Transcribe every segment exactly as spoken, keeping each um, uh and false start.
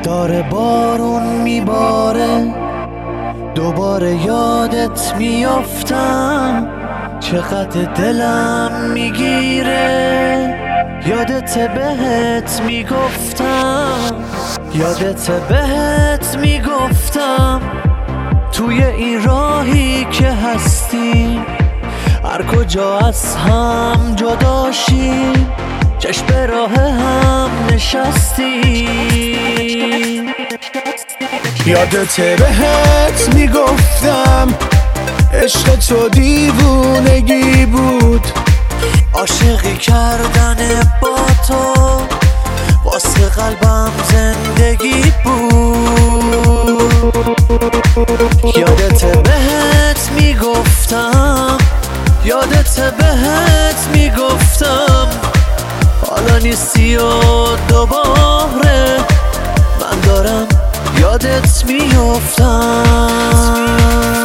داره بارون میباره، دوباره یادت میافتم، چقدر دلم میگیره. یادت بهت میگفتم، یادت بهت میگفتم، توی این راهی که هستیم هر کجا از هم جداشیم، چشم به راه هم نشستیم. یادت بهت میگفتم عشق تو دیوونگی بود، عاشقی کردن با تو واسه قلبم زندگی بود. یادت بهت میگفتم، یادت بهت میگفتم، حالا نیستی و دوباره من دارم یادت میافتم.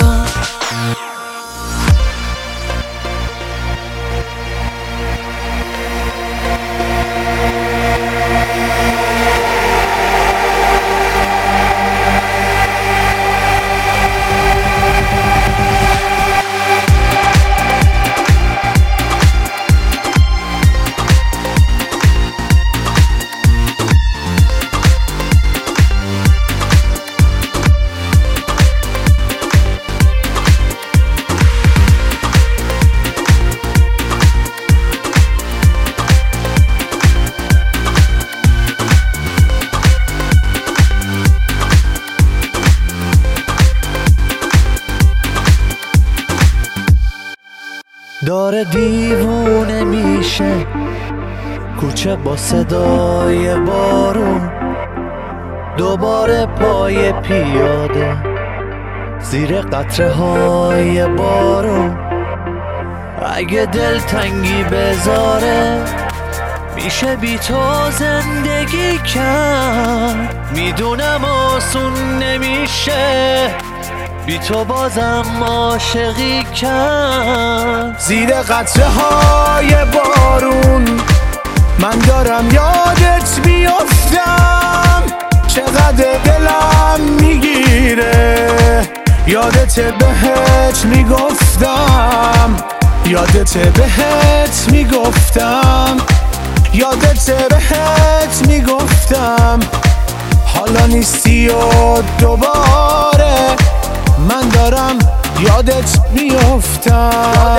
داره دیوونه میشه کوچه با صدای بارون، دوباره پای پیاده زیر قطره های بارون. اگه دلتنگی بذاره میشه بی تو زندگی کرد، میدونم آسون نمیشه بی تو بازم عاشقی کرد. زیر قطره های بارون من دارم یادت میافتم، چقدر دلم میگیره. یادت بهت میگفتم، یادت بهت میگفتم، یادت بهت میگفتم، حالا نیستی و دوباره من دارم یادت میافتم.